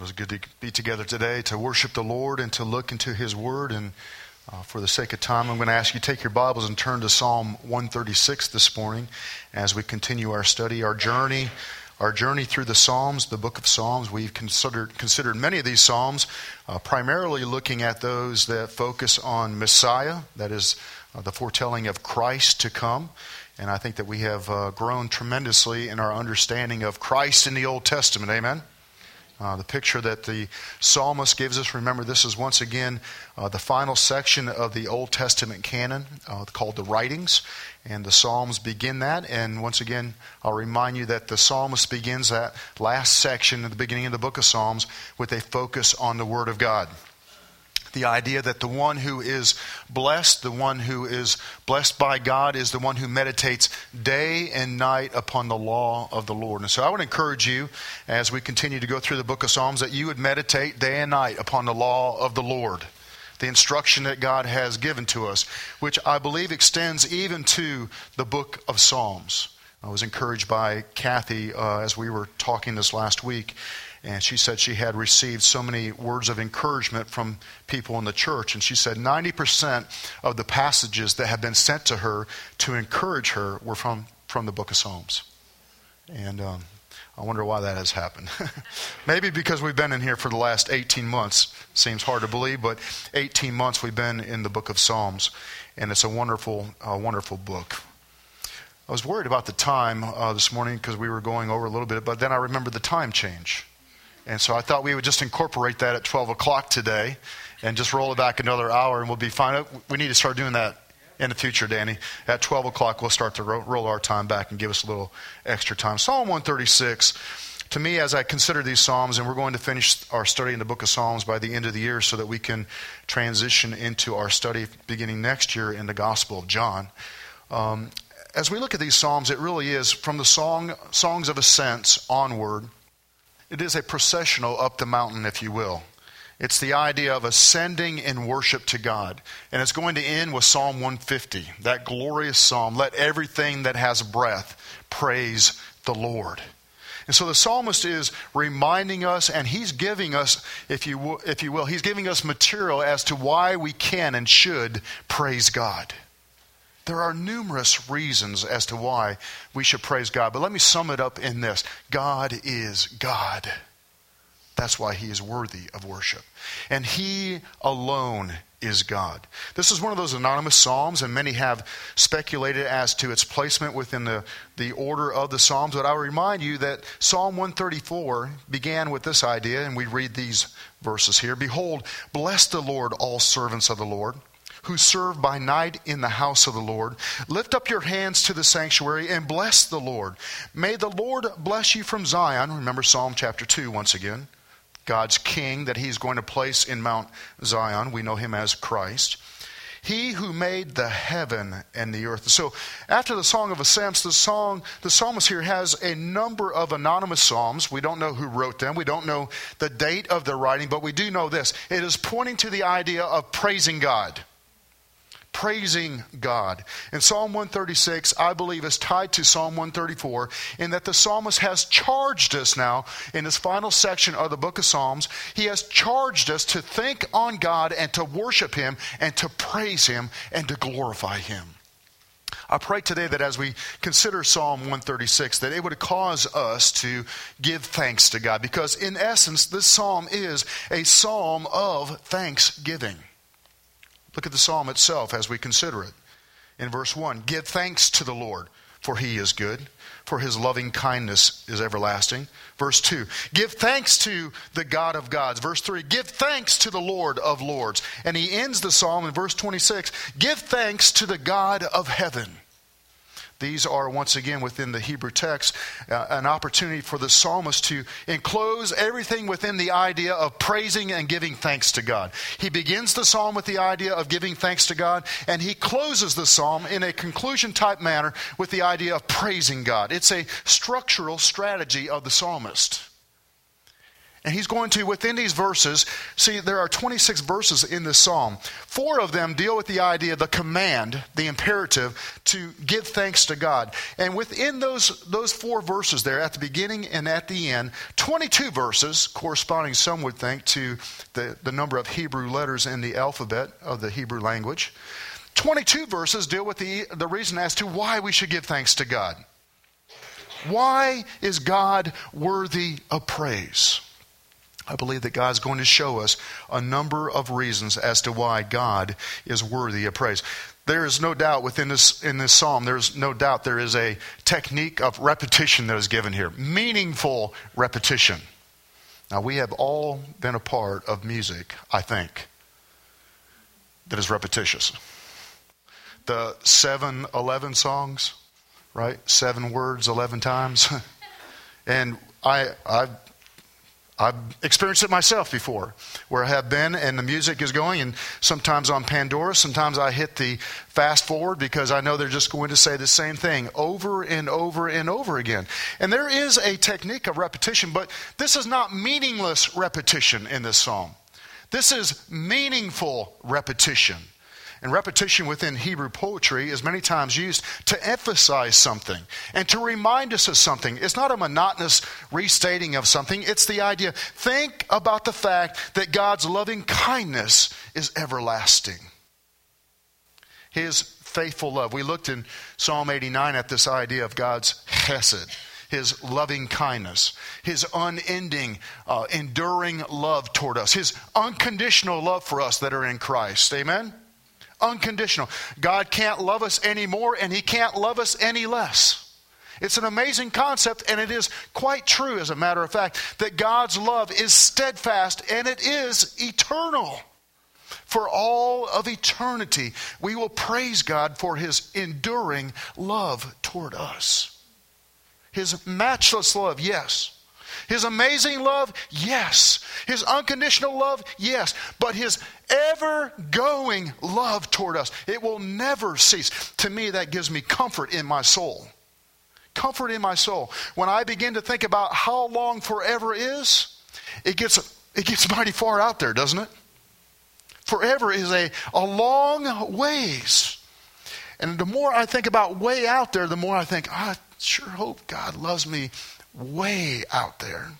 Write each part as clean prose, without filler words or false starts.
It was good to be together today to worship the Lord and to look into His Word. And for the sake of time, I'm going to ask you to take your Bibles and turn to Psalm 136 this morning as we continue our study, our journey through the Psalms, the book of Psalms. We've considered many of these Psalms, primarily looking at those that focus on Messiah, that is the foretelling of Christ to come. And I think that we have grown tremendously in our understanding of Christ in the Old Testament. Amen? The picture that the psalmist gives us, remember this is once again the final section of the Old Testament canon called the Writings. And the Psalms begin that. And once again, I'll remind you that the psalmist begins that last section at the beginning of the book of Psalms with a focus on the Word of God. The idea that the one who is blessed, the one who is blessed by God, is the one who meditates day and night upon the law of the Lord. And so I would encourage you, as we continue to go through the book of Psalms, that you would meditate day and night upon the law of the Lord, the instruction that God has given to us, which I believe extends even to the book of Psalms. I was encouraged by Kathy as we were talking this last week. And she said she had received so many words of encouragement from people in the church. And she said 90% of the passages that have been sent to her to encourage her were from the book of Psalms. And I wonder why that has happened. Maybe because we've been in here for the last 18 months. Seems hard to believe, but 18 months we've been in the book of Psalms. And it's a wonderful book. I was worried about the time this morning because we were going over a little bit, but then I remembered the time change. And so I thought we would just incorporate that at 12 o'clock today and just roll it back another hour and we'll be fine. We need to start doing that in the future, Danny. At 12 o'clock, we'll start to roll our time back and give us a little extra time. Psalm 136, to me, as I consider these Psalms, and we're going to finish our study in the book of Psalms by the end of the year so that we can transition into our study beginning next year in the Gospel of John. As we look at these Psalms, it really is from the songs of ascents onward. It is a processional up the mountain, if you will. It's the idea of ascending in worship to God. And it's going to end with Psalm 150, that glorious psalm, let everything that has breath praise the Lord. And so the psalmist is reminding us, and he's giving us, if you will, he's giving us material as to why we can and should praise God. There are numerous reasons as to why we should praise God. But let me sum it up in this. God is God. That's why He is worthy of worship. And He alone is God. This is one of those anonymous psalms, and many have speculated as to its placement within the order of the psalms. But I'll remind you that Psalm 134 began with this idea, and we read these verses here. Behold, bless the Lord, all servants of the Lord, who serve by night in the house of the Lord. Lift up your hands to the sanctuary and bless the Lord. May the Lord bless you from Zion. Remember Psalm chapter 2 once again. God's king that He's going to place in Mount Zion. We know Him as Christ. He who made the heaven and the earth. So after the Song of Ascents, the psalmist here has a number of anonymous psalms. We don't know who wrote them. We don't know the date of their writing, but we do know this. It is pointing to the idea of praising God. Praising God. And Psalm 136, I believe, is tied to Psalm 134 in that the psalmist has charged us now in this final section of the book of Psalms. He has charged us to think on God and to worship Him and to praise Him and to glorify Him. I pray today that as we consider Psalm 136, that it would cause us to give thanks to God, because in essence, this psalm is a psalm of thanksgiving. Look at the psalm itself as we consider it. In verse 1, give thanks to the Lord, for He is good, for His loving kindness is everlasting. Verse 2, give thanks to the God of gods. Verse 3, give thanks to the Lord of lords. And he ends the psalm in verse 26, give thanks to the God of heaven. These are, once again, within the Hebrew text, an opportunity for the psalmist to enclose everything within the idea of praising and giving thanks to God. He begins the psalm with the idea of giving thanks to God, and he closes the psalm in a conclusion-type manner with the idea of praising God. It's a structural strategy of the psalmist. And he's going to, within these verses, see there are 26 verses in this psalm. 4 of them deal with the idea, the command, the imperative to give thanks to God. And within those 4 verses there, at the beginning and at the end, 22 verses, corresponding, some would think, to the number of Hebrew letters in the alphabet of the Hebrew language. 22 verses deal with the reason as to why we should give thanks to God. Why is God worthy of praise? I believe that God's going to show us a number of reasons as to why God is worthy of praise. There is no doubt in this psalm, there's no doubt there is a technique of repetition that is given here. Meaningful repetition. Now, we have all been a part of music, I think, that is repetitious. The 7-11 songs, right? 7 words, 11 times. And I've experienced it myself before, where I have been and the music is going, and sometimes on Pandora, sometimes I hit the fast forward because I know they're just going to say the same thing over and over and over again. And there is a technique of repetition, but this is not meaningless repetition in this psalm. This is meaningful repetition. And repetition within Hebrew poetry is many times used to emphasize something and to remind us of something. It's not a monotonous restating of something. It's the idea, think about the fact that God's loving kindness is everlasting. His faithful love. We looked in Psalm 89 at this idea of God's chesed, His loving kindness, His unending, enduring love toward us, His unconditional love for us that are in Christ. Amen? Unconditional. God can't love us any more, and He can't love us any less. It's an amazing concept, and it is quite true, as a matter of fact, that God's love is steadfast and it is eternal. For all of eternity, we will praise God for His enduring love toward us. His matchless love, yes. His amazing love, yes. His unconditional love, yes. But His ever-going love toward us, it will never cease. To me, that gives me comfort in my soul. Comfort in my soul. When I begin to think about how long forever is, it gets mighty far out there, doesn't it? Forever is a long ways. And the more I think about way out there, the more I think, I sure hope God loves me way out there.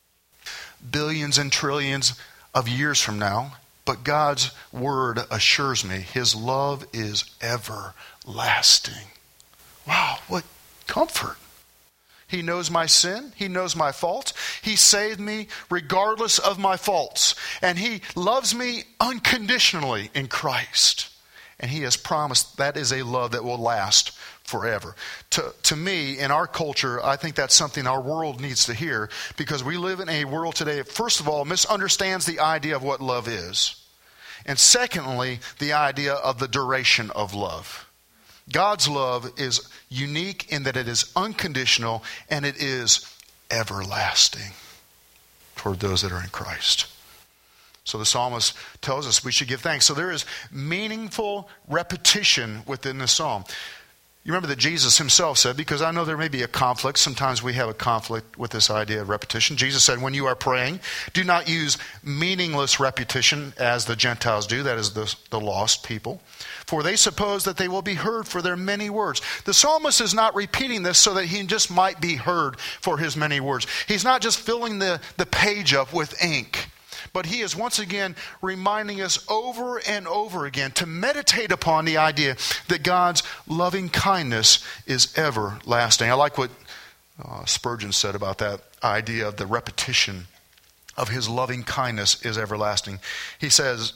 Billions and trillions of years from now. But God's word assures me His love is everlasting. Wow, what comfort. He knows my sin. He knows my faults. He saved me regardless of my faults. And He loves me unconditionally in Christ. And He has promised that is a love that will last forever. To me, in our culture, I think that's something our world needs to hear, because we live in a world today that, first of all, misunderstands the idea of what love is. And secondly, the idea of the duration of love. God's love is unique in that it is unconditional and it is everlasting toward those that are in Christ. So the psalmist tells us we should give thanks. So there is meaningful repetition within the psalm. You remember that Jesus Himself said, because I know there may be a conflict. Sometimes we have a conflict with this idea of repetition. Jesus said, when you are praying, do not use meaningless repetition as the Gentiles do. That is the lost people. For they suppose that they will be heard for their many words. The psalmist is not repeating this so that he just might be heard for his many words. He's not just filling the page up with ink. But he is once again reminding us over and over again to meditate upon the idea that God's loving kindness is everlasting. I like what Spurgeon said about that idea of the repetition of His loving kindness is everlasting. He says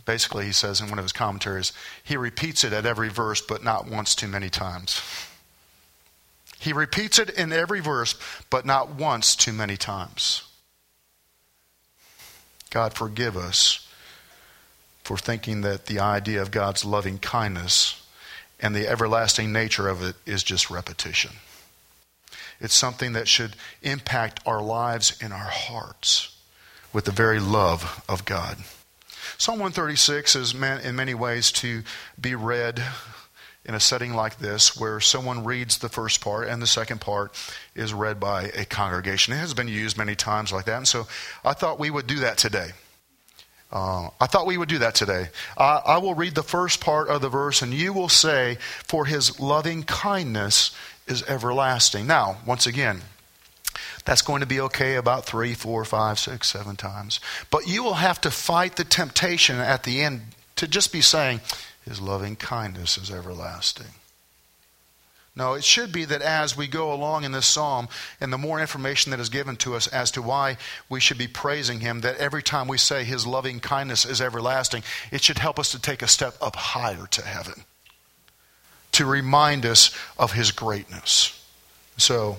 in one of his commentaries, he repeats it at every verse, but not once too many times. He repeats it in every verse, but not once too many times. God, forgive us for thinking that the idea of God's loving kindness and the everlasting nature of it is just repetition. It's something that should impact our lives and our hearts with the very love of God. Psalm 136 is meant in many ways to be read in a setting like this where someone reads the first part and the second part is read by a congregation. It has been used many times like that, and so I thought we would do that today. I will read the first part of the verse, and you will say, "For his loving kindness is everlasting." Now, once again, that's going to be okay about 3, 4, 5, 6, 7 times. But you will have to fight the temptation at the end to just be saying, "His loving kindness is everlasting." No, it should be that as we go along in this psalm, and the more information that is given to us as to why we should be praising him, that every time we say his loving kindness is everlasting, it should help us to take a step up higher to heaven, to remind us of his greatness. So,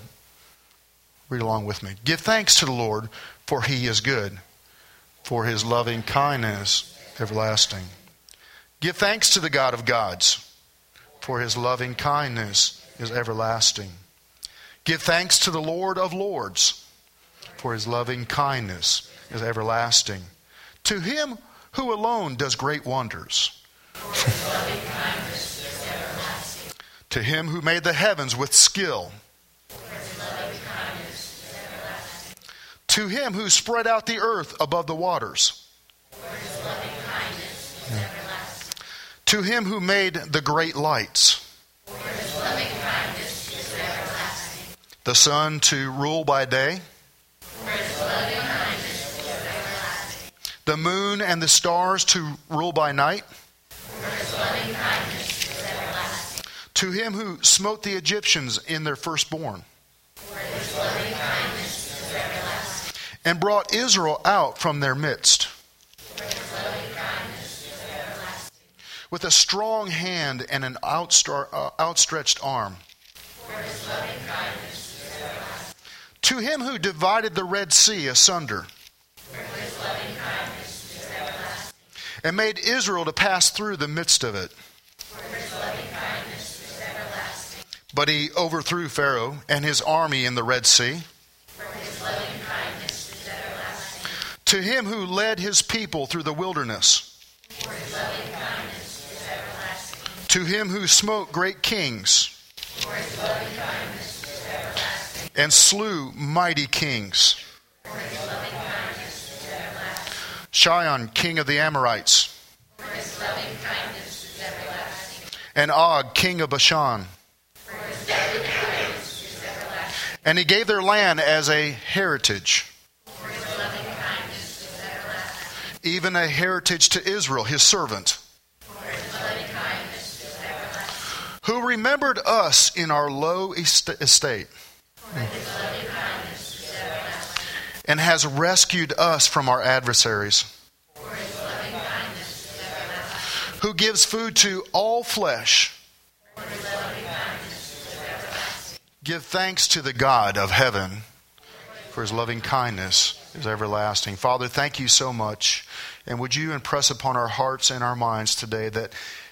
read along with me. Give thanks to the Lord, for he is good, for his loving kindness everlasting. Give thanks to the God of gods, for his loving kindness is everlasting. Give thanks to the Lord of lords, for his loving kindness is everlasting. To him who alone does great wonders, for his loving kindness is everlasting. To him who made the heavens with skill, for his loving kindness is everlasting. To him who spread out the earth above the waters, for his loving kindness is everlasting. To him who made the great lights, for his loving kindness is everlasting. The sun to rule by day, for his loving kindness is everlasting. The moon and the stars to rule by night, for his loving kindness is everlasting. To him who smote the Egyptians in their firstborn, for his loving kindness is everlasting. And brought Israel out from their midst, for his loving kindness is everlasting. With a strong hand and an outstretched arm, for his loving kindness is everlasting. To him who divided the Red Sea asunder, for his loving kindness is everlasting. And made Israel to pass through the midst of it, for his loving kindness is everlasting. But he overthrew Pharaoh and his army in the Red Sea, for his loving kindness is everlasting. To him who led his people through the wilderness, for his loving kindness is everlasting. To him who smote great kings, for his loving kindness is everlasting. And slew mighty kings, for his loving kindness is everlasting. Sihon, king of the Amorites, for his loving kindness is everlasting. And Og, king of Bashan, for his loving kindness is everlasting. And he gave their land as a heritage, for his loving kindness is everlasting. Even a heritage to Israel, his servant, for his loving kindness is everlasting. Who remembered us in our low estate, for his loving kindness is everlasting. And has rescued us from our adversaries, for his loving kindness is everlasting. Who gives food to all flesh, for his loving kindness is everlasting. Give thanks to the God of heaven, for his loving kindness is everlasting. Father, thank you so much. And would you impress upon our hearts and our minds today that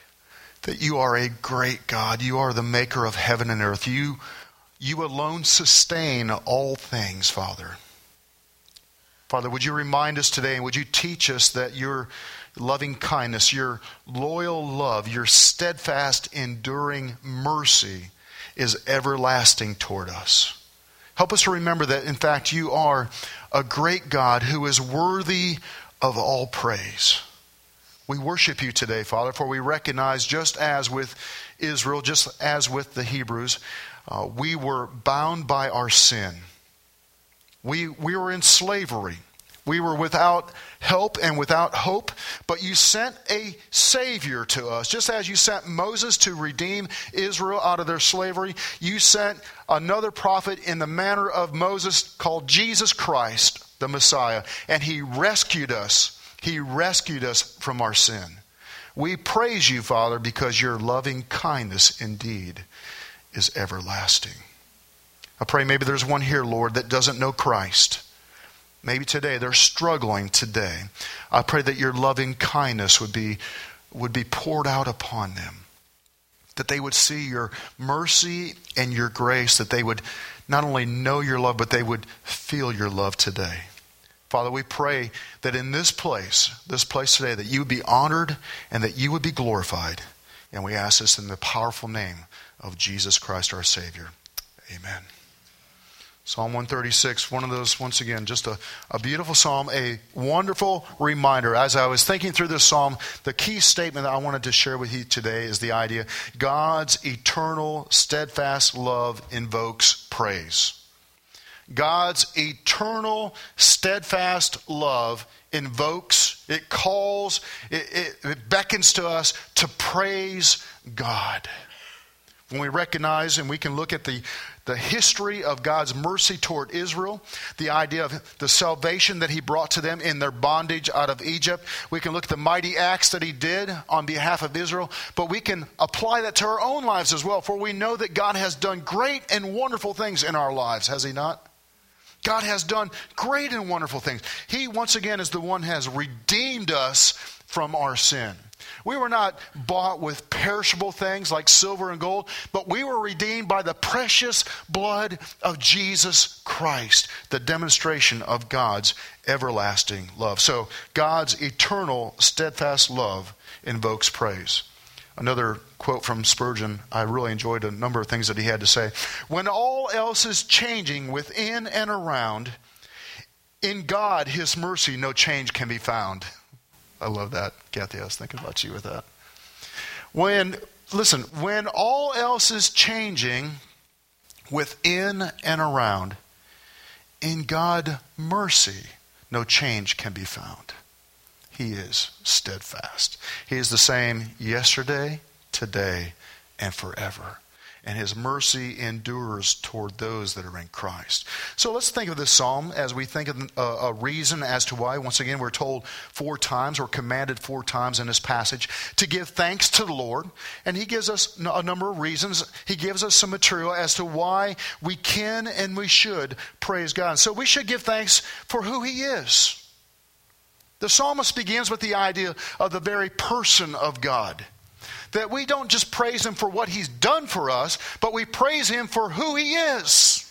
you are a great God. You are the maker of heaven and earth. You alone sustain all things, Father. Father, would you remind us today, and would you teach us that your loving kindness, your loyal love, your steadfast, enduring mercy is everlasting toward us. Help us to remember that, in fact, you are a great God who is worthy of all praise. We worship you today, Father, for we recognize, just as with Israel, just as with the Hebrews, we were bound by our sin. We were in slavery. We were without help and without hope, but you sent a Savior to us. Just as you sent Moses to redeem Israel out of their slavery, you sent another prophet in the manner of Moses called Jesus Christ, the Messiah, and he rescued us. He rescued us from our sin. We praise you, Father, because your loving kindness indeed is everlasting. I pray maybe there's one here, Lord, that doesn't know Christ. Maybe today they're struggling today. I pray that your loving kindness would be poured out upon them. That they would see your mercy and your grace. That they would not only know your love, but they would feel your love today. Father, we pray that in this place today, that you would be honored and that you would be glorified. And we ask this in the powerful name of Jesus Christ our Savior. Amen. Psalm 136, one of those, once again, just a beautiful psalm, a wonderful reminder. As I was thinking through this psalm, the key statement that I wanted to share with you today is the idea, God's eternal, steadfast love invokes praise. God's eternal, steadfast love invokes, it calls, it beckons to us to praise God. When we recognize and we can look at the history of God's mercy toward Israel, the idea of the salvation that he brought to them in their bondage out of Egypt. We can look at the mighty acts that he did on behalf of Israel, but we can apply that to our own lives as well, for we know that God has done great and wonderful things in our lives, has he not? God has done great and wonderful things. He, once again, is the one who has redeemed us from our sin. We were not bought with perishable things like silver and gold, but we were redeemed by the precious blood of Jesus Christ, the demonstration of God's everlasting love. So God's eternal, steadfast love invokes praise. Another quote from Spurgeon, I really enjoyed a number of things that he had to say. When all else is changing within and around, in God, his mercy, no change can be found. I love that. Kathy, I was thinking about you with that. When all else is changing within and around, in God, mercy, no change can be found. He is steadfast. He is the same yesterday, today, and forever. And his mercy endures toward those that are in Christ. So let's think of this psalm as we think of a reason as to why. Once again, we're told 4 times, or commanded 4 times in this passage, to give thanks to the Lord. And he gives us a number of reasons. He gives us some material as to why we can and we should praise God. So we should give thanks for who he is. The psalmist begins with the idea of the very person of God. That we don't just praise him for what he's done for us, but we praise him for who he is.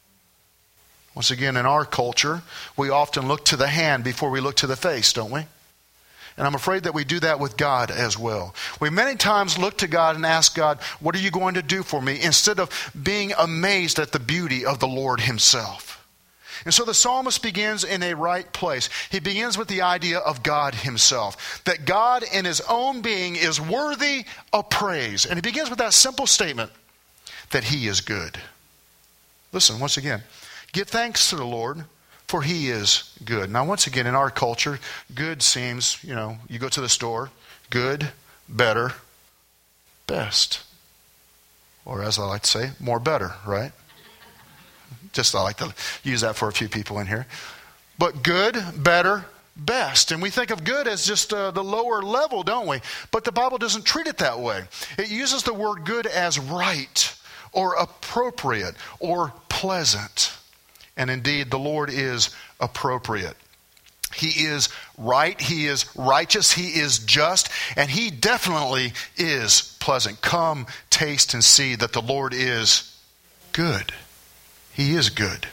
Once again, in our culture, we often look to the hand before we look to the face, don't we? And I'm afraid that we do that with God as well. We many times look to God and ask God, what are you going to do for me? Instead of being amazed at the beauty of the Lord himself. And so the psalmist begins in a right place. He begins with the idea of God himself. That God in his own being is worthy of praise. And he begins with that simple statement that he is good. Listen, once again, give thanks to the Lord, for he is good. Now, once again, in our culture, good seems, you go to the store, good, better, best. Or as I like to say, more better, right? Just I like to use that for a few people in here. But good, better, best. And we think of good as just the lower level, don't we? But the Bible doesn't treat it that way. It uses the word good as right or appropriate or pleasant. And indeed, the Lord is appropriate. He is right, he is righteous, he is just, and he definitely is pleasant. Come, taste, and see that the Lord is good. He is good.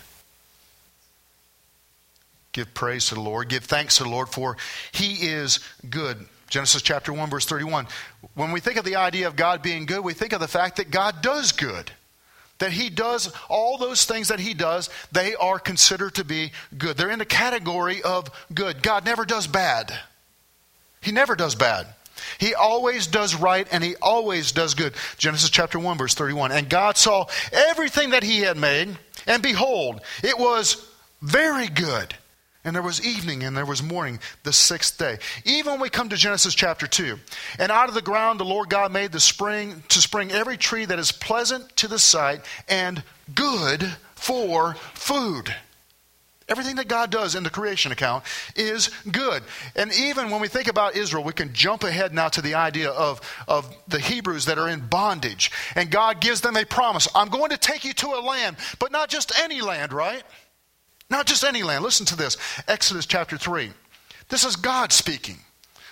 Give praise to the Lord. Give thanks to the Lord, for he is good. Genesis chapter 1, verse 31. When we think of the idea of God being good, we think of the fact that God does good. That he does all those things that he does, they are considered to be good. They're in the category of good. God never does bad. He never does bad. He always does right, and he always does good. Genesis chapter 1, verse 31. And God saw everything that he had made, and behold, it was very good. And there was evening and there was morning the 6th day. Even when we come to Genesis chapter 2. And out of the ground the Lord God made to spring every tree that is pleasant to the sight and good for food. Everything that God does in the creation account is good. And even when we think about Israel, we can jump ahead now to the idea of the Hebrews that are in bondage. And God gives them a promise. I'm going to take you to a land, but not just any land, right? Not just any land. Listen to this. Exodus chapter 3. This is God speaking.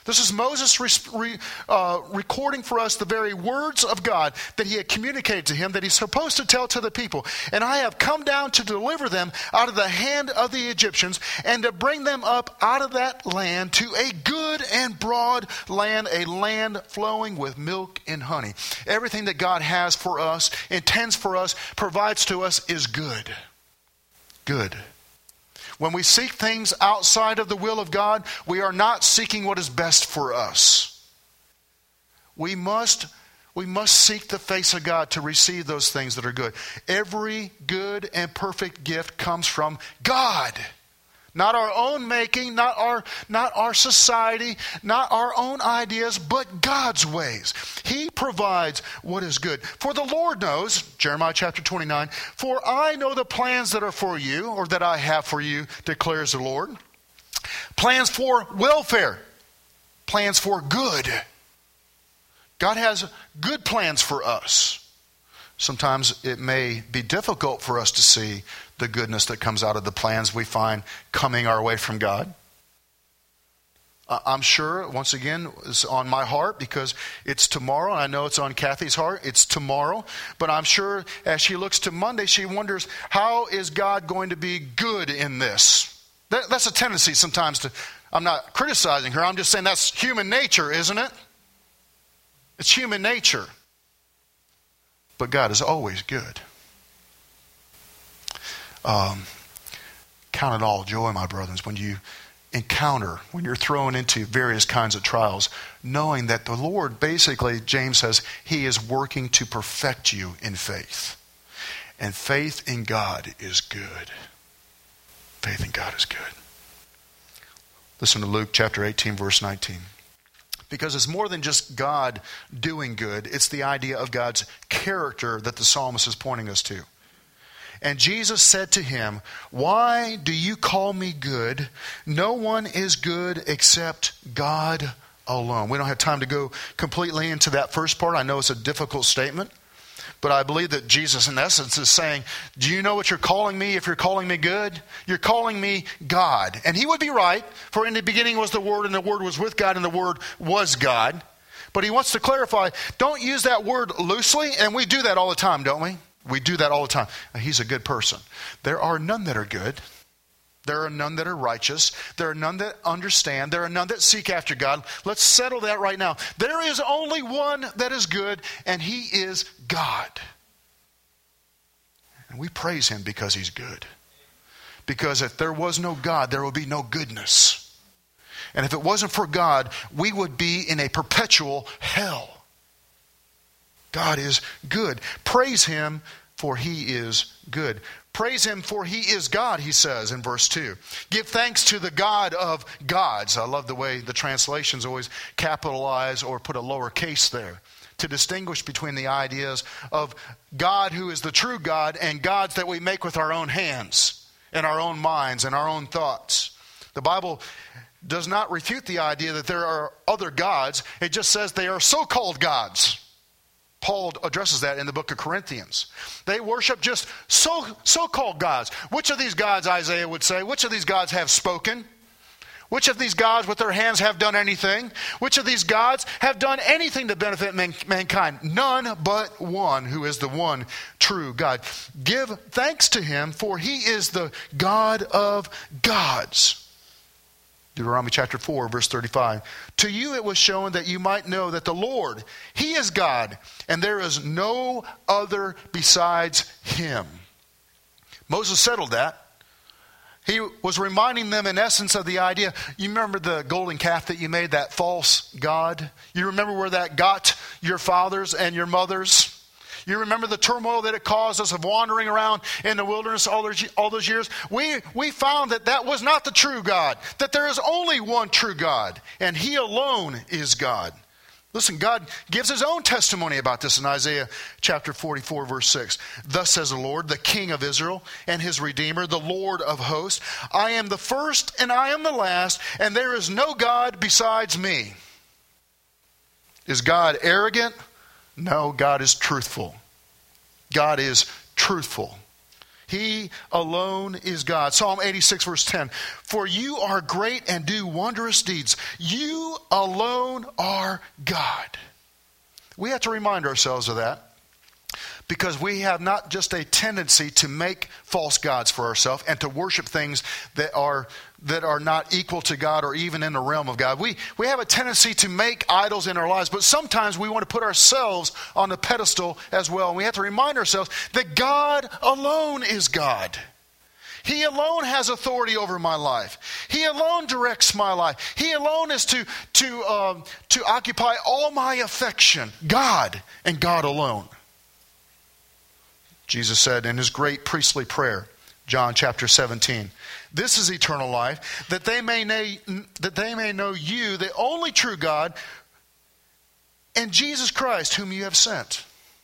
This is Moses recording for us the very words of God that he had communicated to him, that he's supposed to tell to the people. And I have come down to deliver them out of the hand of the Egyptians and to bring them up out of that land to a good and broad land, a land flowing with milk and honey. Everything that God has for us, intends for us, provides to us is good. Good. When we seek things outside of the will of God, we are not seeking what is best for us. We must seek the face of God to receive those things that are good. Every good and perfect gift comes from God. Not our own making, not our society, not our own ideas, but God's ways. He provides what is good. For the Lord knows, Jeremiah chapter 29, for I know the plans that are for you, or that I have for you, declares the Lord. Plans for welfare. Plans for good. God has good plans for us. Sometimes it may be difficult for us to see the goodness that comes out of the plans we find coming our way from God. I'm sure, once again, it's on my heart because it's tomorrow. And I know it's on Kathy's heart. It's tomorrow. But I'm sure as she looks to Monday, she wonders, how is God going to be good in this? That's a tendency sometimes to, I'm not criticizing her. I'm just saying that's human nature, isn't it? It's human nature. But God is always good. Count it all joy, my brothers, when you encounter, when you're thrown into various kinds of trials, knowing that the Lord, basically, James says, He is working to perfect you in faith. And faith in God is good. Faith in God is good. Listen to Luke chapter 18, verse 19. Because it's more than just God doing good. It's the idea of God's character that the psalmist is pointing us to. And Jesus said to him, why do you call me good? No one is good except God alone. We don't have time to go completely into that first part. I know it's a difficult statement. But I believe that Jesus, in essence, is saying, do you know what you're calling me if you're calling me good? You're calling me God. And he would be right, for in the beginning was the Word, and the Word was with God, and the Word was God. But he wants to clarify, don't use that word loosely, and we do that all the time, don't we? We do that all the time. He's a good person. There are none that are good. There are none that are righteous. There are none that understand. There are none that seek after God. Let's settle that right now. There is only one that is good, and He is God. And we praise Him because He's good. Because if there was no God, there would be no goodness. And if it wasn't for God, we would be in a perpetual hell. God is good. Praise Him, for He is good. Praise Him, for He is God, he says in verse 2. Give thanks to the God of gods. I love the way the translations always capitalize or put a lowercase there, to distinguish between the ideas of God who is the true God and gods that we make with our own hands and our own minds and our own thoughts. The Bible does not refute the idea that there are other gods. It just says they are so-called gods. Paul addresses that in the book of Corinthians. They worship just so-called gods. Which of these gods, Isaiah would say, which of these gods have spoken? Which of these gods with their hands have done anything? Which of these gods have done anything to benefit mankind? None but one, who is the one true God. Give thanks to Him, for He is the God of gods. Deuteronomy chapter 4, verse 35. To you it was shown that you might know that the Lord, He is God, and there is no other besides Him. Moses settled that. He was reminding them in essence of the idea. You remember the golden calf that you made, that false god? You remember where that got your fathers and your mothers? You remember the turmoil that it caused us of wandering around in the wilderness all those years? We found that was not the true God, that there is only one true God, and He alone is God. Listen, God gives His own testimony about this in Isaiah chapter 44, verse 6. Thus says the Lord, the King of Israel and His Redeemer, the Lord of hosts. I am the first and I am the last, and there is no God besides me. Is God arrogant? No, God is truthful. God is truthful. He alone is God. Psalm 86 verse 10. For you are great and do wondrous deeds. You alone are God. We have to remind ourselves of that, because we have not just a tendency to make false gods for ourselves and to worship things that are not equal to God or even in the realm of God. We have a tendency to make idols in our lives, but sometimes we want to put ourselves on the pedestal as well. And we have to remind ourselves that God alone is God. He alone has authority over my life. He alone directs my life. He alone is to occupy all my affection. God and God alone. Jesus said in his great priestly prayer, John chapter 17, this is eternal life, that they may know you, the only true God, and Jesus Christ, whom you have sent.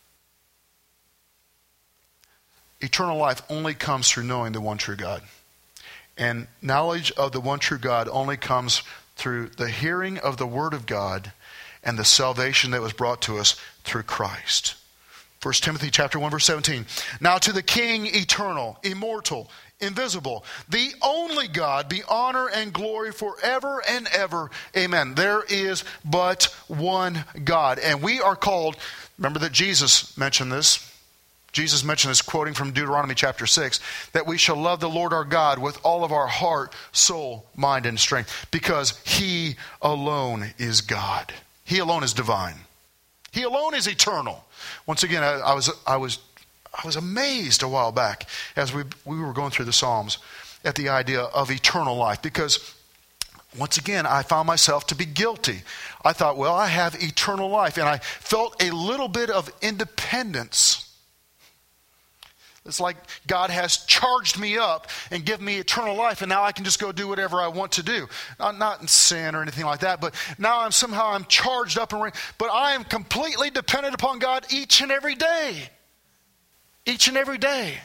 Eternal life only comes through knowing the one true God. And knowledge of the one true God only comes through the hearing of the word of God and the salvation that was brought to us through Christ. 1 Timothy chapter 1 verse 17. Now to the King eternal, immortal, invisible, the only God, be honor and glory forever and ever. Amen. There is but one God. And we are called, remember that Jesus mentioned this. Jesus mentioned this, quoting from Deuteronomy chapter 6, that we shall love the Lord our God with all of our heart, soul, mind, and strength, because He alone is God. He alone is divine. He alone is eternal. Once again, I was amazed a while back as we were going through the Psalms at the idea of eternal life, because once again I found myself to be guilty. I thought, well, I have eternal life, and I felt a little bit of independence. It's like God has charged me up and given me eternal life, and now I can just go do whatever I want to do. Not in sin or anything like that, but now I'm charged up, but I am completely dependent upon God each and every day. Each and every day.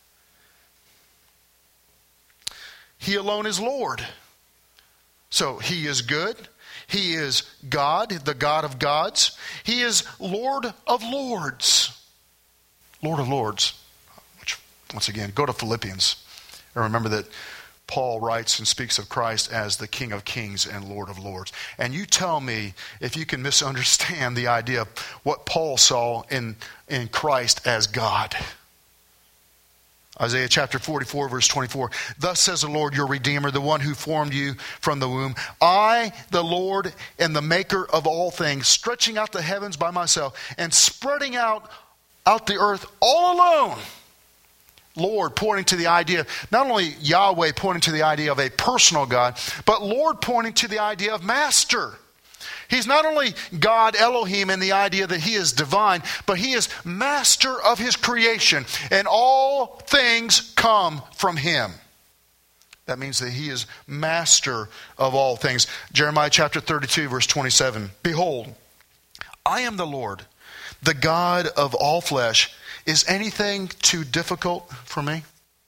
He alone is Lord. So He is good. He is God, the God of gods. He is Lord of lords. Lord of lords. Once again, go to Philippians and remember that Paul writes and speaks of Christ as the King of Kings and Lord of Lords. And you tell me if you can misunderstand the idea of what Paul saw in Christ as God. Isaiah chapter 44 verse 24. Thus says the Lord your Redeemer, the one who formed you from the womb. I, the Lord, am the maker of all things, stretching out the heavens by myself and spreading out the earth all alone. Lord pointing to the idea, not only Yahweh pointing to the idea of a personal God, but Lord pointing to the idea of master. He's not only God Elohim in the idea that He is divine, but He is master of His creation, and all things come from Him. That means that He is master of all things. Jeremiah chapter 32 verse 27. Behold, I am the Lord, the God of all flesh. Is anything too difficult for me?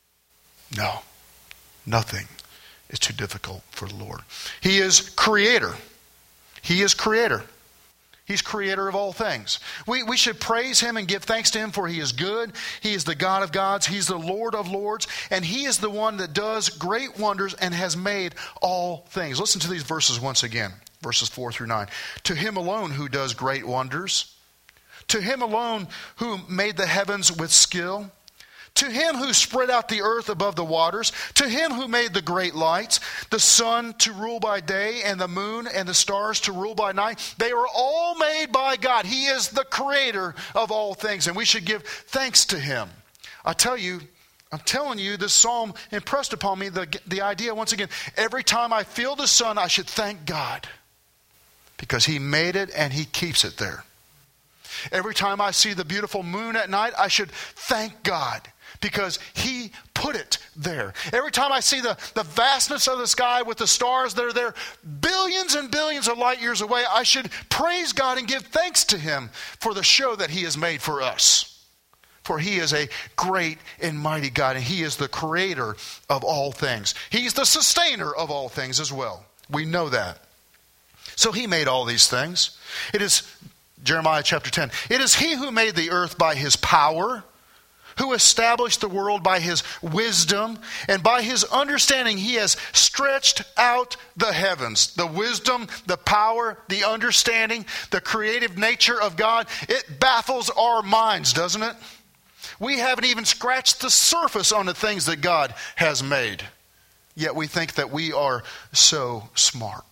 No. Nothing is too difficult for the Lord. He is creator. He is creator. He's creator of all things. We should praise Him and give thanks to Him, for He is good. He is the God of gods. He's the Lord of lords. And He is the one that does great wonders and has made all things. Listen to these verses once again. Verses 4 through 9. To Him alone who does great wonders. To Him alone who made the heavens with skill. To Him who spread out the earth above the waters. To Him who made the great lights. The sun to rule by day and the moon and the stars to rule by night. They are all made by God. He is the creator of all things, and we should give thanks to Him. I'm telling you, this psalm impressed upon me the idea, once again, every time I feel the sun, I should thank God. Because He made it and He keeps it there. Every time I see the beautiful moon at night, I should thank God because He put it there. Every time I see the vastness of the sky with the stars that are there billions and billions of light years away, I should praise God and give thanks to Him for the show that He has made for us. For He is a great and mighty God, and He is the creator of all things. He's the sustainer of all things as well. We know that. So He made all these things. It is Jeremiah chapter 10. It is He who made the earth by His power, who established the world by his wisdom, and by his understanding he has stretched out the heavens. The wisdom, the power, the understanding, the creative nature of God, it baffles our minds, doesn't it? We haven't even scratched the surface on the things that God has made. Yet we think that we are so smart.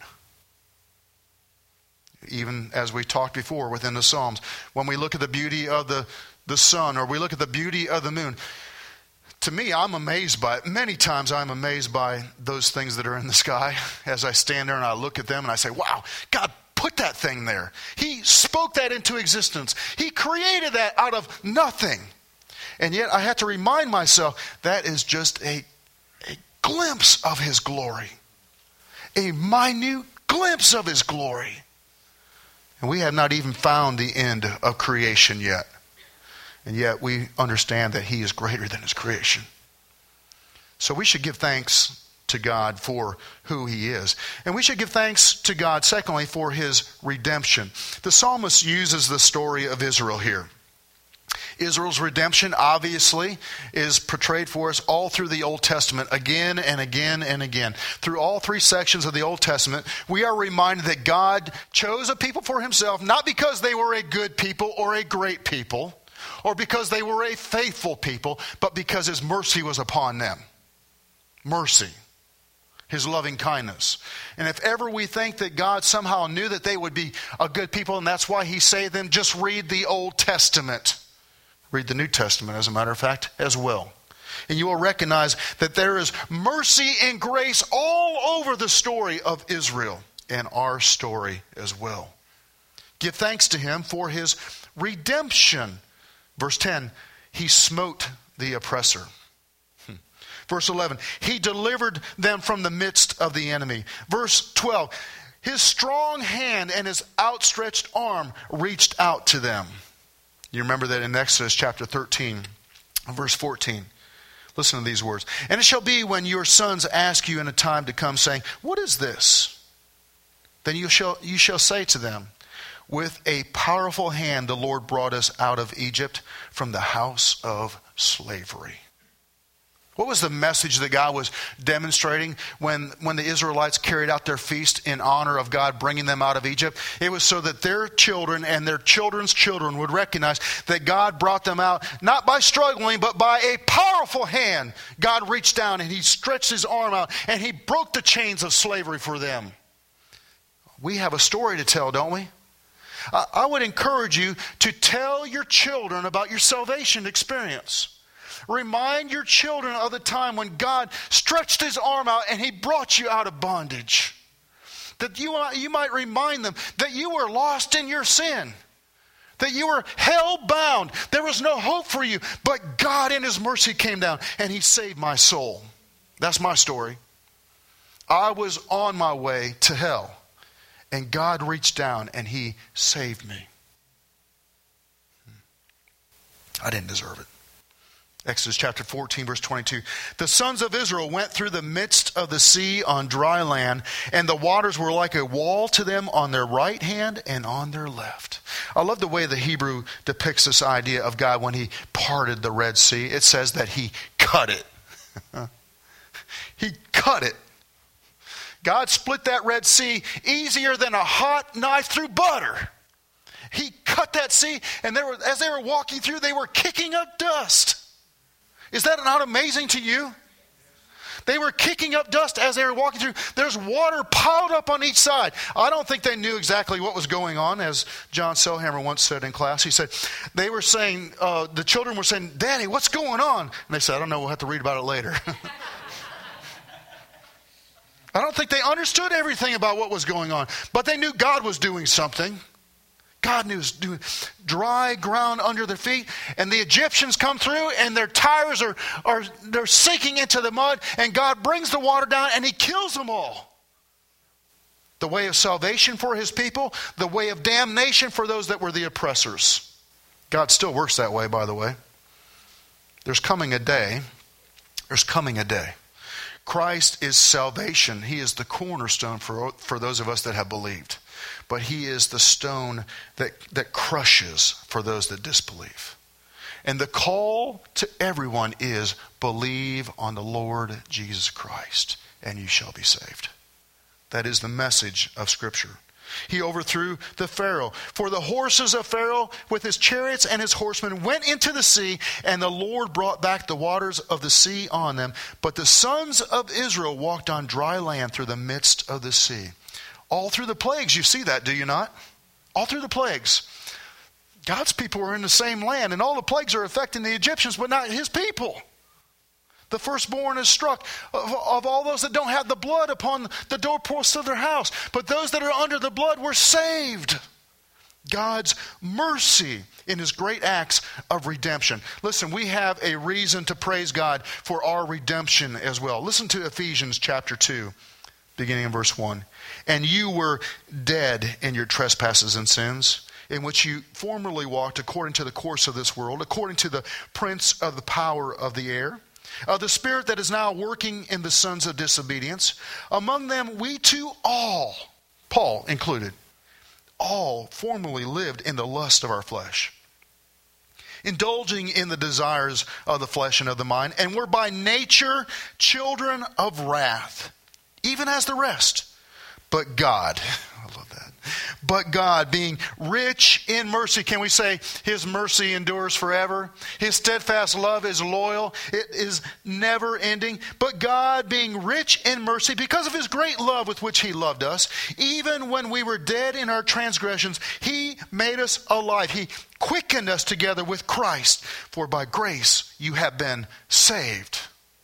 Even as we talked before within the Psalms, when we look at the beauty of the sun, or we look at the beauty of the moon, to me, I'm amazed by it. Many times I'm amazed by those things that are in the sky as I stand there and I look at them and I say, wow, God put that thing there. He spoke that into existence. He created that out of nothing. And yet I have to remind myself that is just a glimpse of his glory. A minute glimpse of his glory. And we have not even found the end of creation yet. And yet we understand that he is greater than his creation. So we should give thanks to God for who he is. And we should give thanks to God, secondly, for his redemption. The psalmist uses the story of Israel here. Israel's redemption, obviously, is portrayed for us all through the Old Testament, again and again and again. Through all three sections of the Old Testament, we are reminded that God chose a people for himself, not because they were a good people or a great people, or because they were a faithful people, but because his mercy was upon them. Mercy. His loving kindness. And if ever we think that God somehow knew that they would be a good people, and that's why he saved them, just read the Old Testament. Read the New Testament, as a matter of fact, as well. And you will recognize that there is mercy and grace all over the story of Israel and our story as well. Give thanks to him for his redemption. Verse 10, he smote the oppressor. Verse 11, he delivered them from the midst of the enemy. Verse 12, his strong hand and his outstretched arm reached out to them. You remember that in Exodus chapter 13, verse 14. Listen to these words. And it shall be when your sons ask you in a time to come, saying, what is this? Then you shall say to them, with a powerful hand the Lord brought us out of Egypt from the house of slavery. What was the message that God was demonstrating when the Israelites carried out their feast in honor of God bringing them out of Egypt? It was so that their children and their children's children would recognize that God brought them out, not by struggling, but by a powerful hand. God reached down and he stretched his arm out and he broke the chains of slavery for them. We have a story to tell, don't we? I would encourage you to tell your children about your salvation experience. Remind your children of the time when God stretched his arm out and he brought you out of bondage. That you might remind them that you were lost in your sin. That you were hell-bound. There was no hope for you. But God in his mercy came down and he saved my soul. That's my story. I was on my way to hell. And God reached down and he saved me. I didn't deserve it. Exodus chapter 14, verse 22. The sons of Israel went through the midst of the sea on dry land, and the waters were like a wall to them on their right hand and on their left. I love the way the Hebrew depicts this idea of God when he parted the Red Sea. It says that he cut it. He cut it. God split that Red Sea easier than a hot knife through butter. He cut that sea, and as they were walking through, they were kicking up dust. Is that not amazing to you? They were kicking up dust as they were walking through. There's water piled up on each side. I don't think they knew exactly what was going on, as John Selhammer once said in class. He said, they were saying, the children were saying, Daddy, what's going on? And they said, I don't know, we'll have to read about it later. I don't think they understood everything about what was going on, but they knew God was doing something. God knew was doing dry ground under their feet, and the Egyptians come through, and their tires they're sinking into the mud, and God brings the water down, and he kills them all. The way of salvation for his people, the way of damnation for those that were the oppressors. God still works that way, by the way. There's coming a day. Christ is salvation. He is the cornerstone for those of us that have believed. But he is the stone that crushes for those that disbelieve. And the call to everyone is, believe on the Lord Jesus Christ, and you shall be saved. That is the message of Scripture. He overthrew the Pharaoh. For the horses of Pharaoh with his chariots and his horsemen went into the sea, and the Lord brought back the waters of the sea on them. But the sons of Israel walked on dry land through the midst of the sea. All through the plagues, you see that, do you not? All through the plagues. God's people are in the same land, and all the plagues are affecting the Egyptians, but not his people. The firstborn is struck of all those that don't have the blood upon the doorposts of their house. But those that are under the blood were saved. God's mercy in his great acts of redemption. Listen, we have a reason to praise God for our redemption as well. Listen to Ephesians chapter 2, beginning in verse 1. And you were dead in your trespasses and sins, in which you formerly walked according to the course of this world, according to the prince of the power of the air, the spirit that is now working in the sons of disobedience. Among them we too all, Paul included, all formerly lived in the lust of our flesh, indulging in the desires of the flesh and of the mind, and were by nature children of wrath, even as the rest. But God, I love that. But God, being rich in mercy, can we say his mercy endures forever? His steadfast love is loyal. It is never ending. But God, being rich in mercy, because of his great love with which he loved us, even when we were dead in our transgressions, he made us alive. He quickened us together with Christ. For by grace you have been saved.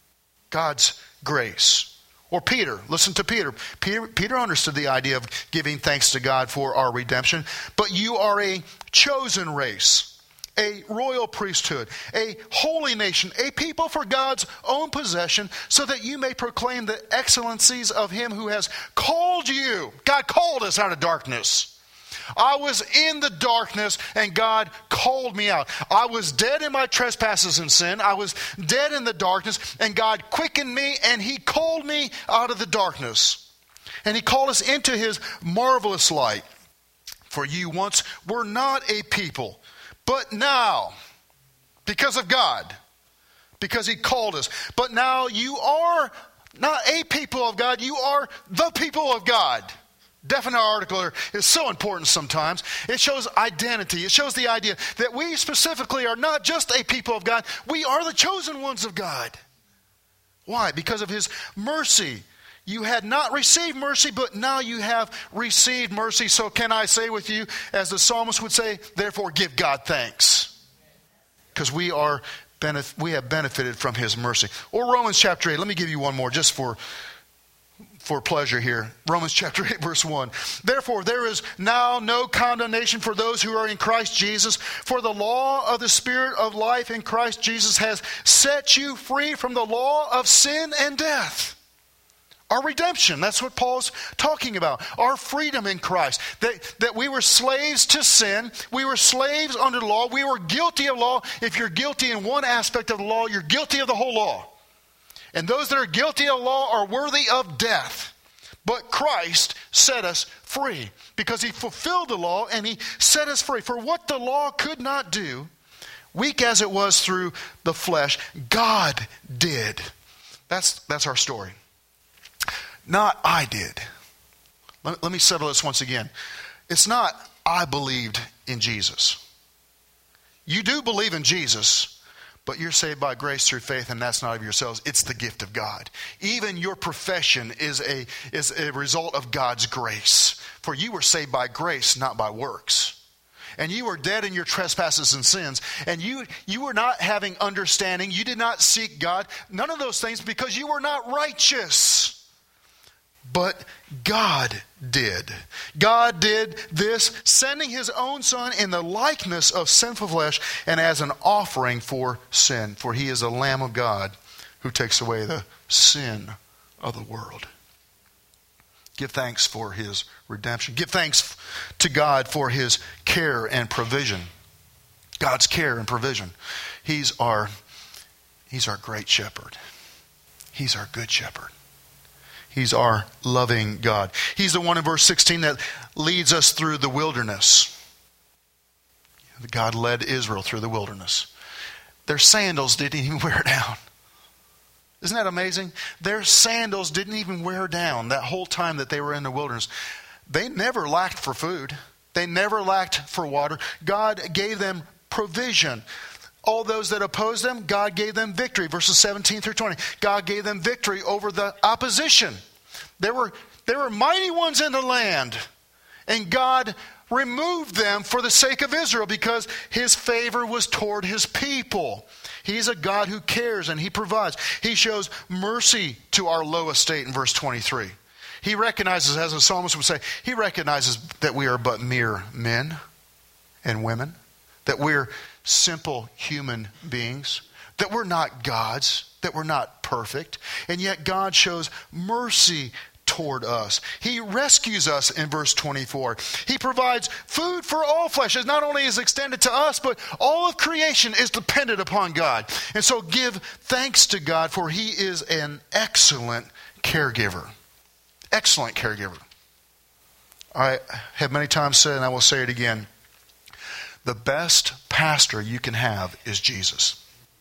God's grace. Or Peter, listen to Peter. Peter understood the idea of giving thanks to God for our redemption. But you are a chosen race, a royal priesthood, a holy nation, a people for God's own possession, so that you may proclaim the excellencies of him who has called you. God called us out of darkness. I was in the darkness and God called me out. I was dead in my trespasses and sin. I was dead in the darkness and God quickened me and he called me out of the darkness. And he called us into his marvelous light. For you once were not a people, but now, because of God, because he called us, but now you are not a people of God, you are the people of God. Definite article is so important sometimes. It shows identity. It shows the idea that we specifically are not just a people of God. We are the chosen ones of God. Why? Because of his mercy. You had not received mercy, but now you have received mercy. So can I say with you, as the psalmist would say, therefore give God thanks. Because we have benefited from his mercy. Or Romans chapter 8. Let me give you one more just for pleasure here. Romans chapter 8 verse 1. Therefore there is now no condemnation for those who are in Christ Jesus. For the law of the Spirit of life in Christ Jesus has set you free from the law of sin and death. Our redemption, that's what Paul's talking about. Our freedom in Christ. That we were slaves to sin. We were slaves under the law. We were guilty of law. If you're guilty in one aspect of the law, you're guilty of the whole law. And those that are guilty of law are worthy of death. But Christ set us free because he fulfilled the law and he set us free. For what the law could not do, weak as it was through the flesh, God did. That's our story. Not I did. Let me settle this once again. It's not I believed in Jesus. You do believe in Jesus, but you're saved by grace through faith, and that's not of yourselves. It's the gift of God. Even your profession is a result of God's grace. For you were saved by grace, not by works. And you were dead in your trespasses and sins. And you were not having understanding. You did not seek God. None of those things because you were not righteous. But God did. God did this, sending his own Son in the likeness of sinful flesh and as an offering for sin. For he is the Lamb of God who takes away the sin of the world. Give thanks for his redemption. Give thanks to God for his care and provision. God's care and provision. He's our great shepherd. He's our good shepherd. He's our loving God. He's the one in verse 16 that leads us through the wilderness. God led Israel through the wilderness. their sandals didn't even wear down. Isn't that amazing? Their sandals didn't even wear down that whole time that they were in the wilderness. They never lacked for food. They never lacked for water. God gave them provision. All those that opposed them, God gave them victory. Verses 17 through 20. God gave them victory over the opposition. There were mighty ones in the land. And God removed them for the sake of Israel because his favor was toward his people. He's a God who cares and he provides. He shows mercy to our low estate in verse 23. He recognizes, as the psalmist would say, he recognizes that we are but mere men and women, that we're simple human beings, that we're not gods, that we're not perfect, and yet God shows mercy toward us. He rescues us in verse 24. He provides food for all flesh. It not only is extended to us, but all of creation is dependent upon God. And so give thanks to God, for he is an excellent caregiver. Excellent caregiver. I have many times said, and I will say it again, the best pastor you can have is Jesus.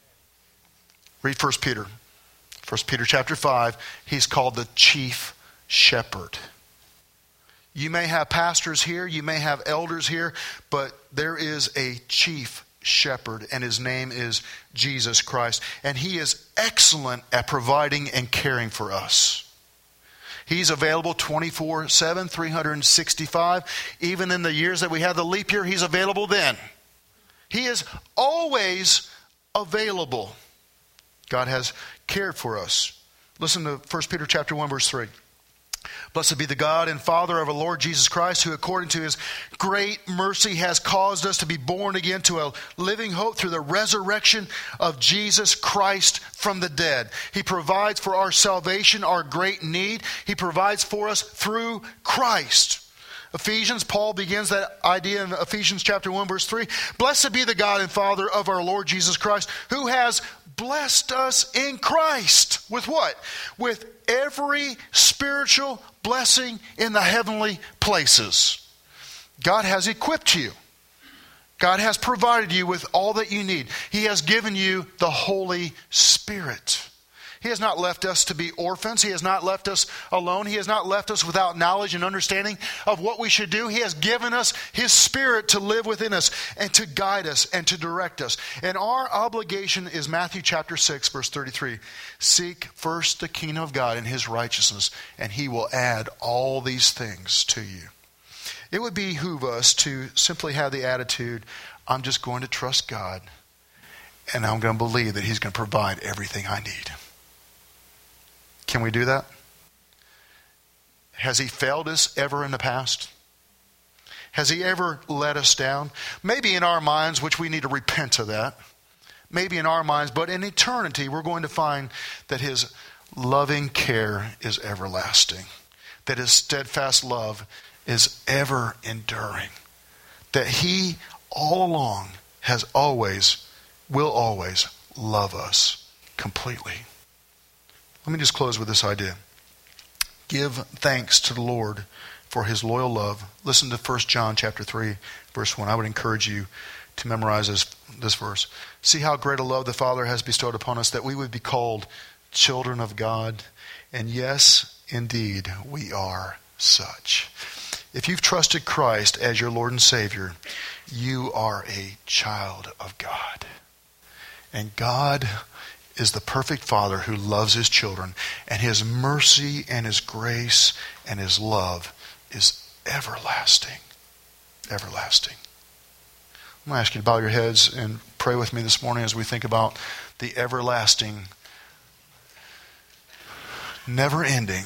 Read 1 Peter. 1 Peter chapter 5, he's called the chief shepherd. You may have pastors here, you may have elders here, but there is a chief shepherd, and his name is Jesus Christ. And he is excellent at providing and caring for us. He's available 24/7, 365. Even in the years that we had the leap year, he's available then. He is always available. God has cared for us. Listen to 1 Peter chapter 1, verse 3. Blessed be the God and Father of our Lord Jesus Christ, who according to his great mercy has caused us to be born again to a living hope through the resurrection of Jesus Christ from the dead. He provides for our salvation, our great need. He provides for us through Christ. Ephesians, Paul begins that idea in Ephesians chapter 1, verse 3. Blessed be the God and Father of our Lord Jesus Christ, who has blessed us in Christ. With what? With every spiritual blessing in the heavenly places. God has equipped you. God has provided you with all that you need. He has given you the Holy Spirit. He has not left us to be orphans. He has not left us alone. He has not left us without knowledge and understanding of what we should do. He has given us his Spirit to live within us and to guide us and to direct us. And our obligation is Matthew chapter 6, verse 33. Seek first the kingdom of God and his righteousness, and he will add all these things to you. It would behoove us to simply have the attitude, I'm just going to trust God, and I'm going to believe that he's going to provide everything I need. Can we do that? Has he failed us ever in the past? Has he ever let us down? Maybe in our minds, which we need to repent of that. Maybe in our minds, but in eternity, we're going to find that his loving care is everlasting. That his steadfast love is ever enduring. That he all along has always, will always love us completely. Let me just close with this idea. Give thanks to the Lord for his loyal love. Listen to 1 John chapter 3, verse 1. I would encourage you to memorize this verse. See how great a love the Father has bestowed upon us, that we would be called children of God. And yes, indeed, we are such. If you've trusted Christ as your Lord and Savior, you are a child of God. And God is the perfect Father who loves his children, and his mercy and his grace and his love is everlasting. Everlasting. I'm going to ask you to bow your heads and pray with me this morning as we think about the everlasting, never-ending,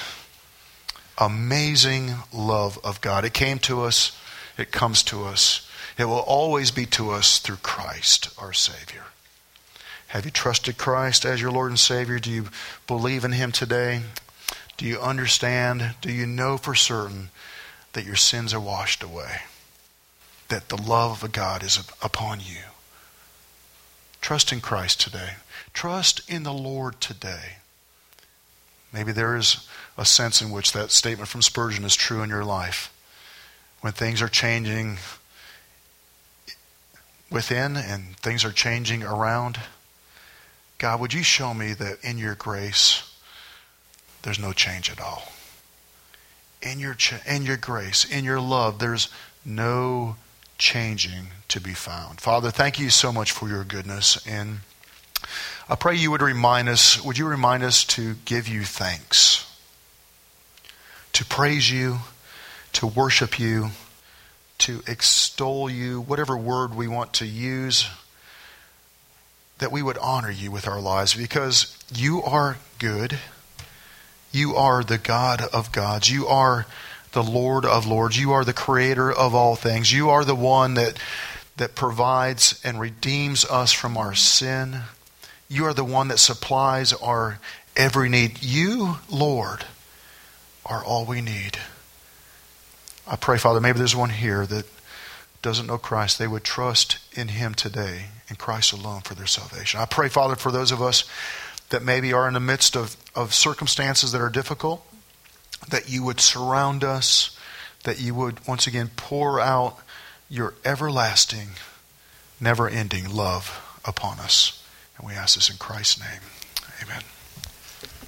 amazing love of God. It came to us. It comes to us. It will always be to us through Christ, our Savior. Have you trusted Christ as your Lord and Savior? Do you believe in him today? Do you understand? Do you know for certain that your sins are washed away? That the love of God is upon you? Trust in Christ today. Trust in the Lord today. Maybe there is a sense in which that statement from Spurgeon is true in your life. When things are changing, within and things are changing around, God, would you show me that in your grace, there's no change at all. In your grace, in your love, there's no changing to be found. Father, thank you so much for your goodness. And I pray you would you remind us to give you thanks, to praise you, to worship you, to extol you, whatever word we want to use, that we would honor you with our lives because you are good. You are the God of gods. You are the Lord of lords. You are the creator of all things. You are the one that provides and redeems us from our sin. You are the one that supplies our every need. You, Lord, are all we need. I pray, Father, maybe there's one here that doesn't know Christ. They would trust in him today, in Christ alone, for their salvation. I pray, Father, for those of us that maybe are in the midst of circumstances that are difficult, that you would surround us, that you would once again pour out your everlasting, never-ending love upon us. And we ask this in Christ's name. Amen.